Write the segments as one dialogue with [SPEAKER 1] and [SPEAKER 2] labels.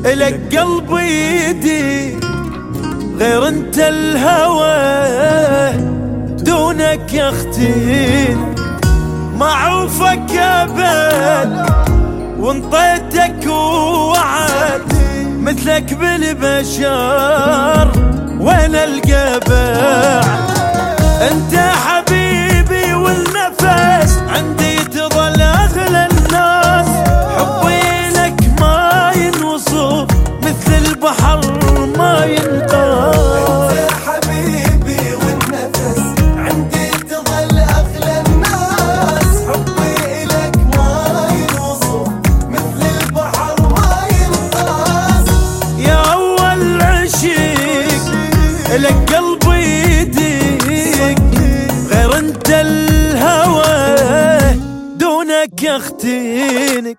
[SPEAKER 1] إلك قلبي يدي غير انت الهوى دونك يا اختي معروفك ابد وانطيتك ووعد مثلك بالبشر وين القى بعد انت حبيبي والنفس عندي تظل اغلى الناس حبي لك ما ينوصف مثل البحر ما ينقاس
[SPEAKER 2] انت حبيبي والنفس عندي تظل اغلى الناس حبي لك ما ينوصف مثل البحر ما ينقاس
[SPEAKER 1] يا اول عشيق لك قلبي يديك غير انت الهوى دونك يختينك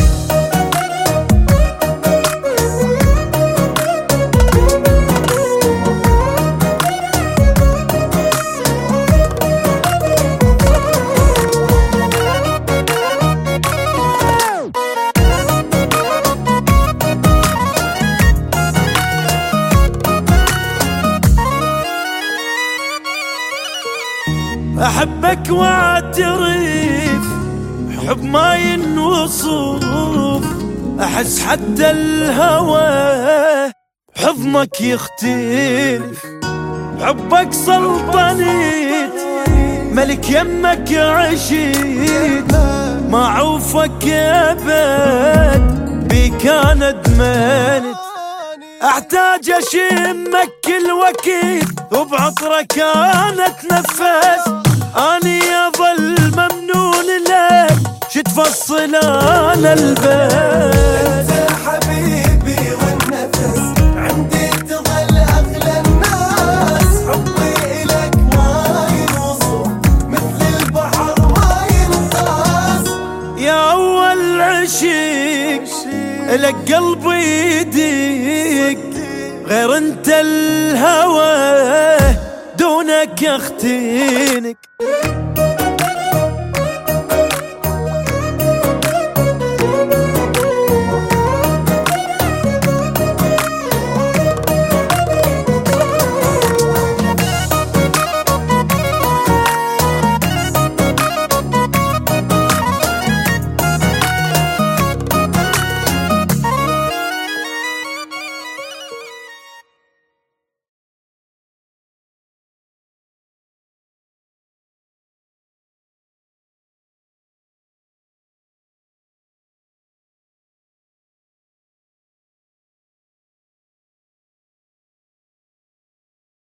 [SPEAKER 1] أحبك واعترف حب ما ينوصف أحس حتى الهوى حضنك يختلف حبك سلطنيت ملك يمك عشيت معوفك أبد بيك أنا دمنت احتاج اشمك كل وقت وبعطرك انا اتنفس اني اظل ممنون لك شتفصل انا البس
[SPEAKER 2] انت حبيبي والنفس عندي تظل اغلى الناس حبي لك ما ينوصف مثل البحر ما ينقاس
[SPEAKER 1] يا اول عشيق لك قلبي يديك غير انت الهوى دونك يختينك